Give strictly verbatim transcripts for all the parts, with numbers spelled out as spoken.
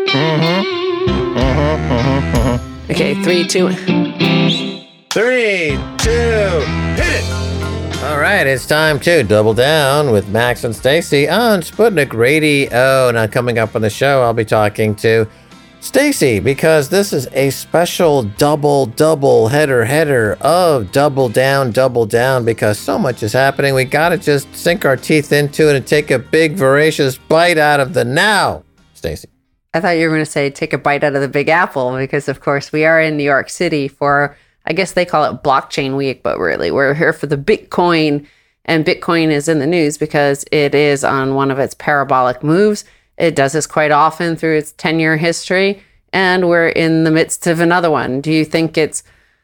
Mm-hmm. Mm-hmm. Mm-hmm. Mm-hmm. Okay, three, two. Three, two, hit it! All right, it's time to double down with Max and Stacy on Sputnik Radio. Now, coming up on the show, I'll be talking to Stacy because this is a special double, double header, header of Double Down, Double Down because so much is happening. We got to just sink our teeth into it and take a big, voracious bite out of the now. Stacy. I thought you were going to say take a bite out of the Big Apple because, of course, we are in New York City for, I guess they call it Blockchain Week, but really we're here for the Bitcoin, and Bitcoin is in the news because it is on one of its parabolic moves. It does this quite often through its ten-year history, and we're in the midst of another one. Do you think it's,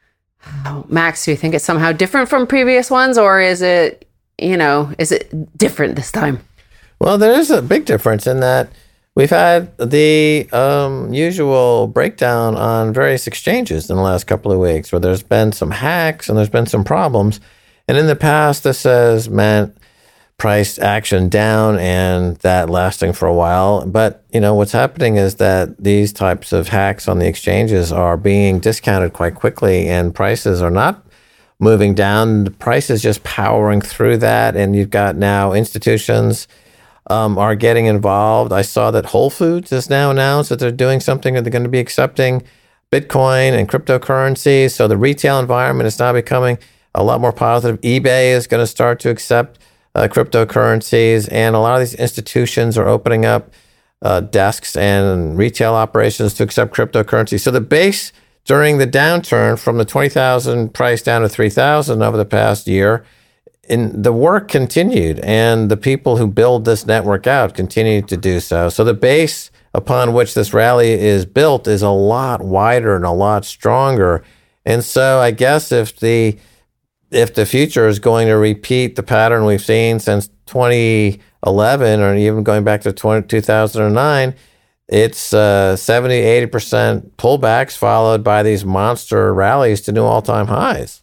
oh, Max, do you think it's somehow different from previous ones, or is it, you know, is it different this time? Well, there is a big difference in that we've had the um, usual breakdown on various exchanges in the last couple of weeks where there's been some hacks and there's been some problems. And in the past, this has meant price action down and that lasting for a while. But, you know, what's happening is that these types of hacks on the exchanges are being discounted quite quickly and prices are not moving down. The price is just powering through that. And you've got now institutions Um, are getting involved. I saw that Whole Foods has now announced that they're doing something, that they're going to be accepting Bitcoin and cryptocurrencies. So the retail environment is now becoming a lot more positive. eBay is going to start to accept uh, cryptocurrencies, and a lot of these institutions are opening up uh, desks and retail operations to accept cryptocurrency. So the base during the downturn from the twenty thousand price down to three thousand over the past year, and the work continued, and the people who build this network out continued to do so. So the base upon which this rally is built is a lot wider and a lot stronger. And so I guess if the if the future is going to repeat the pattern we've seen since twenty eleven, or even going back to two thousand nine, it's uh, seventy, eighty percent pullbacks followed by these monster rallies to new all-time highs.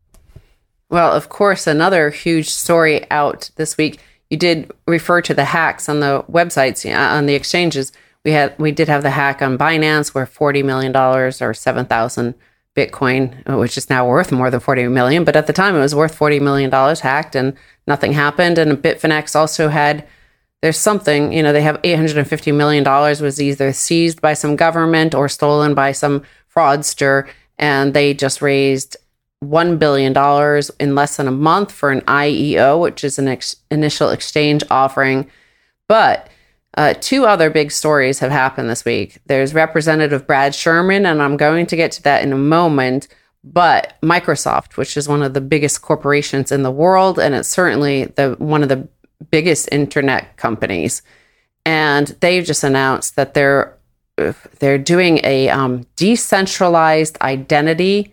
Well, of course, another huge story out this week. You did refer to the hacks on the websites, on the exchanges. We had, we did have the hack on Binance where forty million dollars or seven thousand Bitcoin, which is now worth more than forty million dollars. But at the time, it was worth forty million dollars hacked and nothing happened. And Bitfinex also had, there's something, you know, they have eight hundred fifty million dollars was either seized by some government or stolen by some fraudster. And they just raised one billion dollars in less than a month for an I E O, which is an ex- initial exchange offering. But uh, two other big stories have happened this week. There's Representative Brad Sherman, and I'm going to get to that in a moment. But Microsoft, which is one of the biggest corporations in the world, and it's certainly the one of the biggest internet companies. And they've just announced that they're they're doing a um, decentralized identity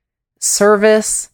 service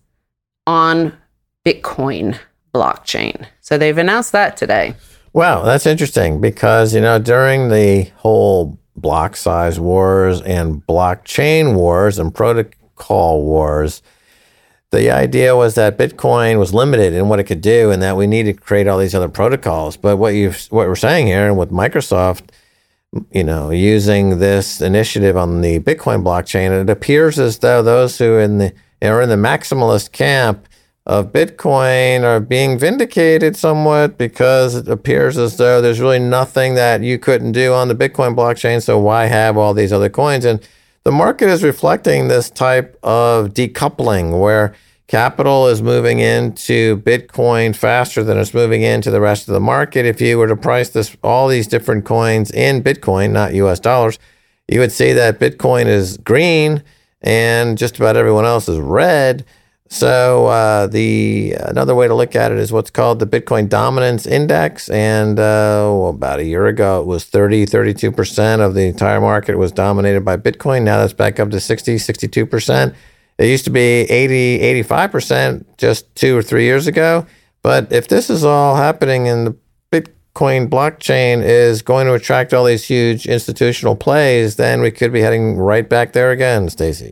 on Bitcoin blockchain. So they've announced that today. Wow, that's interesting because, you know, during the whole block size wars and blockchain wars and protocol wars, the idea was that Bitcoin was limited in what it could do and that we needed to create all these other protocols. But what you what we're saying here, and with Microsoft, you know, using this initiative on the Bitcoin blockchain, it appears as though those who in the are in the maximalist camp of Bitcoin are being vindicated somewhat because it appears as though there's really nothing that you couldn't do on the Bitcoin blockchain. So why have all these other coins? And the market is reflecting this type of decoupling where capital is moving into Bitcoin faster than it's moving into the rest of the market. If you were to price this, all these different coins in Bitcoin, not U S dollars, you would see that Bitcoin is green and just about everyone else is red. So uh, the another way to look at it is what's called the Bitcoin Dominance Index. And uh, well, about a year ago, it was thirty, thirty-two percent of the entire market was dominated by Bitcoin. Now that's back up to sixty, sixty-two percent. It used to be eighty, eighty-five percent just two or three years ago. But if this is all happening and the Bitcoin blockchain is going to attract all these huge institutional plays, then we could be heading right back there again, Stacy.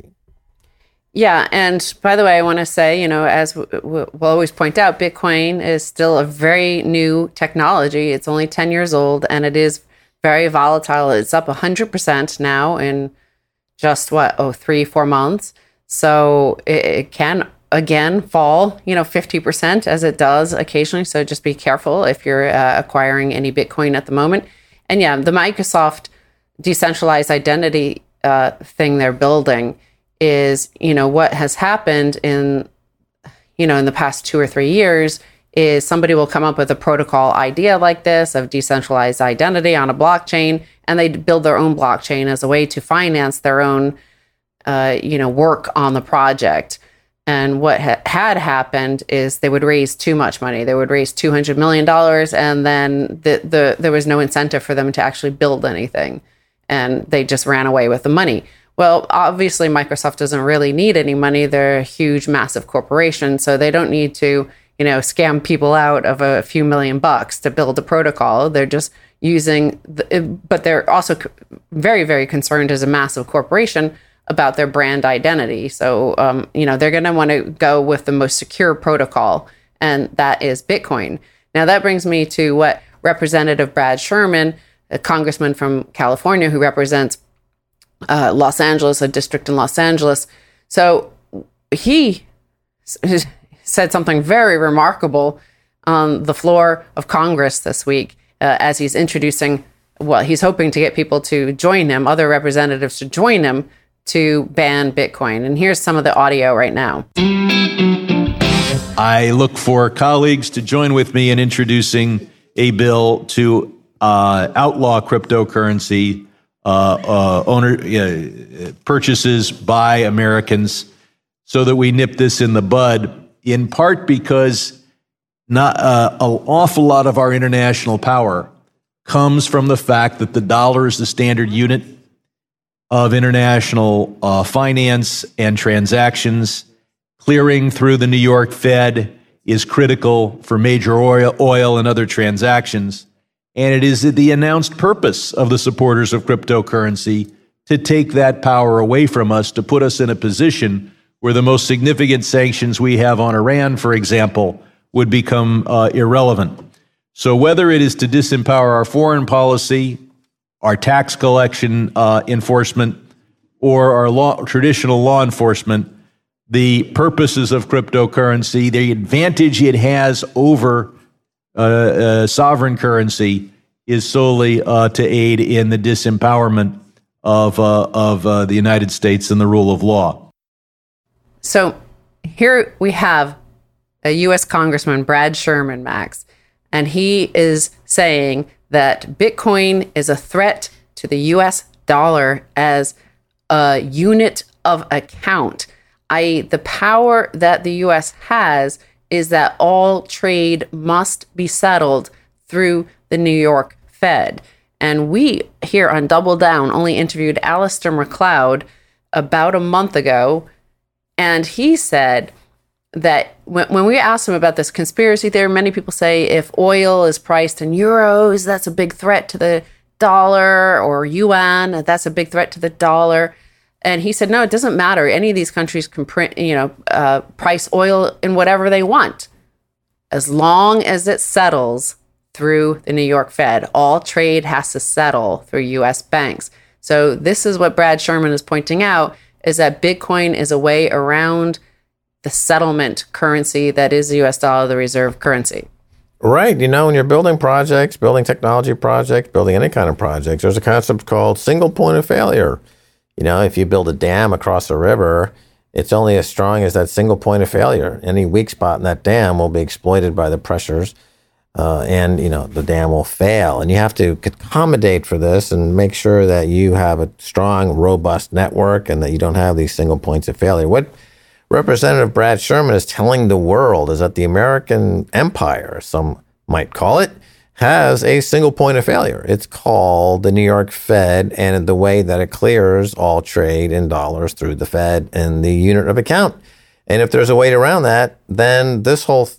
Yeah. And by the way, I want to say, you know, as we'll always point out, Bitcoin is still a very new technology. It's only ten years old, and it is very volatile. It's up one hundred percent now in just what, oh, three, four months. So it, it can again fall, you know, fifty percent as it does occasionally. So just be careful if you're uh, acquiring any Bitcoin at the moment. And yeah, the Microsoft decentralized identity uh, thing they're building is, you know, what has happened in, you know, in the past two or three years is somebody will come up with a protocol idea like this of decentralized identity on a blockchain, and they build their own blockchain as a way to finance their own, uh, you know, work on the project. And what ha- had happened is they would raise too much money. They would raise two hundred million dollars, and then the, the there was no incentive for them to actually build anything. And they just ran away with the money. Well, obviously, Microsoft doesn't really need any money. They're a huge, massive corporation, so they don't need to, you know, scam people out of a few million bucks to build a protocol. They're just using, the, but they're also very, very concerned as a massive corporation about their brand identity. So, um, you know, they're going to want to go with the most secure protocol, and that is Bitcoin. Now, that brings me to what Representative Brad Sherman, a congressman from California who represents uh, Los Angeles, a district in Los Angeles. So he s- said something very remarkable on the floor of Congress this week uh, as he's introducing, well, he's hoping to get people to join him, other representatives to join him to ban Bitcoin. And here's some of the audio right now. I look for colleagues to join with me in introducing a bill to uh, outlaw cryptocurrency uh, uh, owner uh, purchases by Americans, so that we nip this in the bud. In part because not uh, an awful lot of our international power comes from the fact that the dollar is the standard unit of international uh, finance and transactions. Clearing through the New York Fed is critical for major oil, oil and other transactions. And it is the announced purpose of the supporters of cryptocurrency to take that power away from us, to put us in a position where the most significant sanctions we have on Iran, for example, would become uh, irrelevant. So whether it is to disempower our foreign policy, our tax collection uh, enforcement, or our law, traditional law enforcement, the purposes of cryptocurrency, the advantage it has over uh, uh, sovereign currency is solely uh, to aid in the disempowerment of, uh, of uh, the United States and the rule of law. So here we have a U S Congressman, Brad Sherman, Max, and he is saying that Bitcoin is a threat to the U S dollar as a unit of account. that is, the power that the U S has is that all trade must be settled through the New York Fed. And we here on Double Down only interviewed Alistair MacLeod about a month ago, and he said that when, when we asked him about this conspiracy theory, many people say if oil is priced in euros, that's a big threat to the dollar, or yuan, that's a big threat to the dollar. And he said, no, it doesn't matter. Any of these countries can print, you know, uh, price oil in whatever they want, as long as it settles through the New York Fed. All trade has to settle through U S banks. So this is what Brad Sherman is pointing out, is that Bitcoin is a way around the settlement currency that is the U S dollar, the reserve currency. Right. You know, when you're building projects, building technology projects, building any kind of projects, there's a concept called single point of failure. You know, if you build a dam across a river, it's only as strong as that single point of failure. Any weak spot in that dam will be exploited by the pressures, uh, and, you know, the dam will fail. And you have to accommodate for this and make sure that you have a strong, robust network and that you don't have these single points of failure. What Representative Brad Sherman is telling the world is that the American empire, some might call it, has a single point of failure. It's called the New York Fed, and the way that it clears all trade in dollars through the Fed and the unit of account. And if there's a way around that, then this whole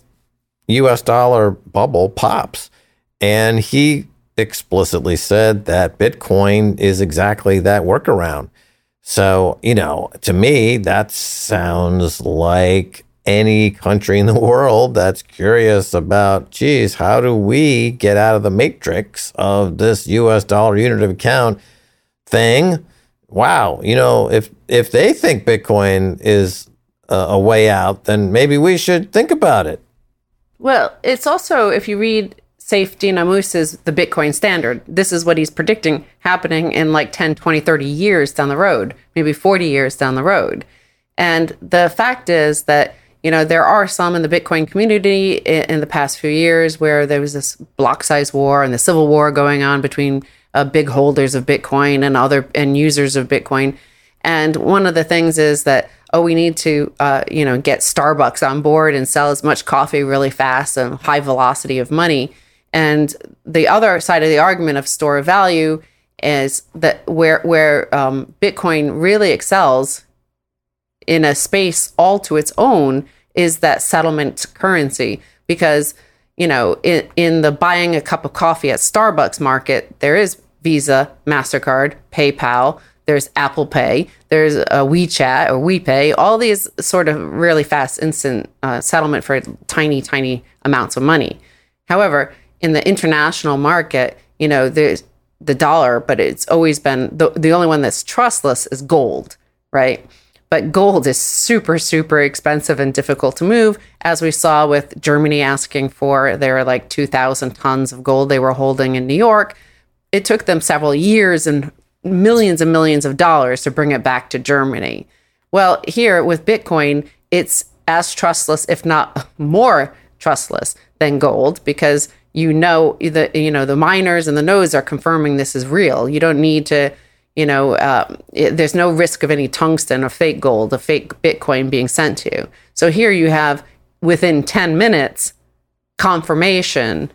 U S dollar bubble pops. And he explicitly said that Bitcoin is exactly that workaround. So, you know, to me, that sounds like any country in the world that's curious about, geez, how do we get out of the matrix of this U S dollar unit of account thing? Wow. You know, if if they think Bitcoin is a, a way out, then maybe we should think about it. Well, it's also, if you read Saif Dinamoose's The Bitcoin Standard, this is what he's predicting happening in like ten, twenty, thirty years down the road, maybe forty years down the road. And the fact is that, you know, there are some in the Bitcoin community in, in the past few years where there was this block size war and the civil war going on between uh, big holders of Bitcoin and other and users of Bitcoin. And one of the things is that, oh, we need to, uh, you know, get Starbucks on board and sell as much coffee really fast and high velocity of money. And the other side of the argument of store of value is that where where um, Bitcoin really excels in a space all to its own is that settlement currency. Because, you know, in, in the buying a cup of coffee at Starbucks market, there is Visa, MasterCard, PayPal, there's Apple Pay, there's a WeChat or WePay, all these sort of really fast instant uh, settlement for tiny, tiny amounts of money. However, in the international market, you know, there's the dollar, but it's always been, the, the only one that's trustless is gold, right? But gold is super, super expensive and difficult to move, as we saw with Germany asking for their like two thousand tons of gold they were holding in New York. It took them several years and millions and millions of dollars to bring it back to Germany. Well, here with Bitcoin, it's as trustless, if not more trustless than gold, because you know the you know the miners and the nodes are confirming this is real. You don't need to, you know, uh, it, there's no risk of any tungsten or fake gold, a fake Bitcoin being sent to you. So here you have within ten minutes confirmation,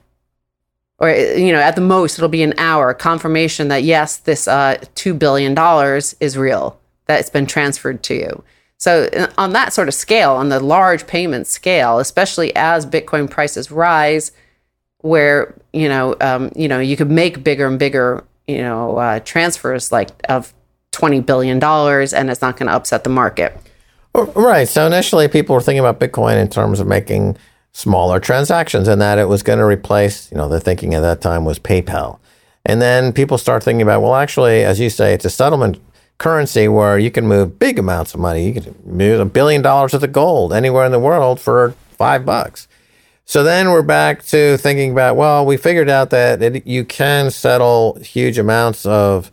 or, you know, at the most it'll be an hour confirmation that yes, this uh, two billion dollars is real, that it's been transferred to you. So on that sort of scale, on the large payment scale, especially as Bitcoin prices rise, where, you know, um, you know, you could make bigger and bigger, you know, uh, transfers like of twenty billion dollars, and it's not going to upset the market. Right. So initially people were thinking about Bitcoin in terms of making smaller transactions and that it was going to replace, you know, the thinking at that time was PayPal. And then people start thinking about, well, actually, as you say, it's a settlement currency where you can move big amounts of money. You can move a billion dollars worth of gold anywhere in the world for five bucks. So then we're back to thinking about, well, we figured out that it, you can settle huge amounts of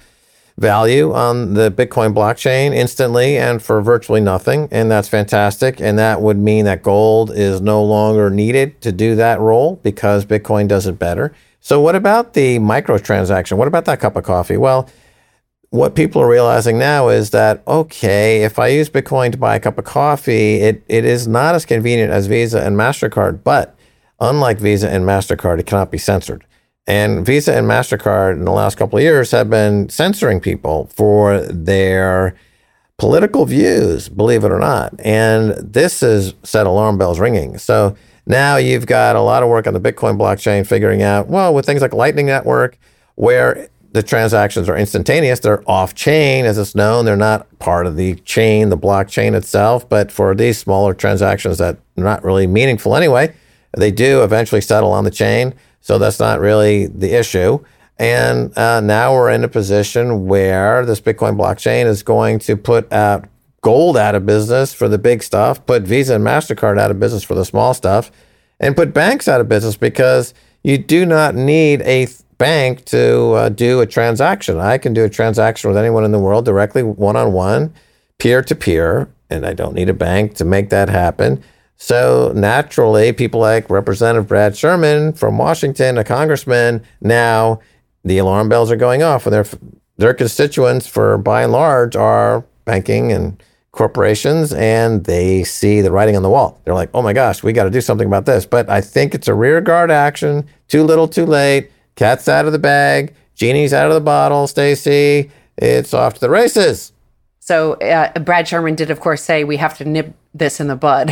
value on the Bitcoin blockchain instantly and for virtually nothing. And that's fantastic. And that would mean that gold is no longer needed to do that role because Bitcoin does it better. So what about the microtransaction? What about that cup of coffee? Well, what people are realizing now is that, okay, if I use Bitcoin to buy a cup of coffee, it, it is not as convenient as Visa and MasterCard, but unlike Visa and MasterCard, it cannot be censored. And Visa and MasterCard in the last couple of years have been censoring people for their political views, believe it or not. And this has set alarm bells ringing. So now you've got a lot of work on the Bitcoin blockchain figuring out, well, with things like Lightning Network, where the transactions are instantaneous, they're off-chain, as it's known. They're not part of the chain, the blockchain itself. But for these smaller transactions that are not really meaningful anyway, they do eventually settle on the chain. So that's not really the issue. And uh, now we're in a position where this Bitcoin blockchain is going to put out gold out of business for the big stuff, put Visa and MasterCard out of business for the small stuff, and put banks out of business because you do not need a th- bank to uh, do a transaction. I can do a transaction with anyone in the world directly, one-on-one, peer-to-peer, and I don't need a bank to make that happen. So naturally, people like Representative Brad Sherman from Washington, a congressman, now the alarm bells are going off. And their their constituents, for by and large, are banking and corporations, and they see the writing on the wall. They're like, oh my gosh, we got to do something about this. But I think it's a rearguard action. Too little, too late. Cat's out of the bag. Genie's out of the bottle, Stacey. It's off to the races. So uh, Brad Sherman did, of course, say we have to nip this in the bud,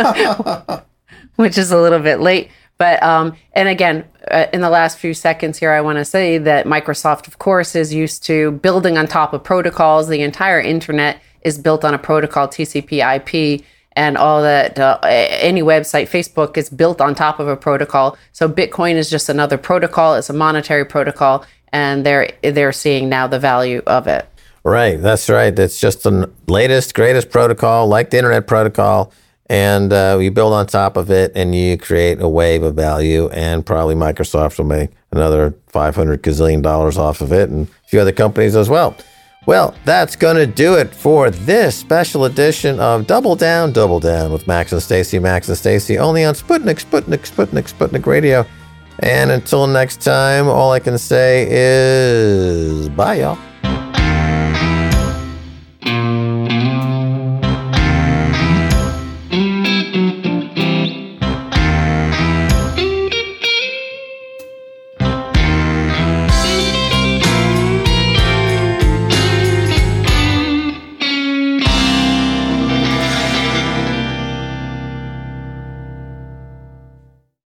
which is a little bit late. But, um, and again, uh, in the last few seconds here, I want to say that Microsoft, of course, is used to building on top of protocols. The entire internet is built on a protocol, T C P I P. and all that. Uh, any website, Facebook is built on top of a protocol. So Bitcoin is just another protocol. It's a monetary protocol, and they're they're seeing now the value of it. Right, that's right. It's just the latest, greatest protocol, like the internet protocol, and uh, you build on top of it, and you create a wave of value, and probably Microsoft will make another five hundred gazillion dollars off of it, and a few other companies as well. Well, that's going to do it for this special edition of Double Down, Double Down with Max and Stacy, Max and Stacy, only on Sputnik, Sputnik, Sputnik, Sputnik Radio. And until next time, all I can say is bye, y'all.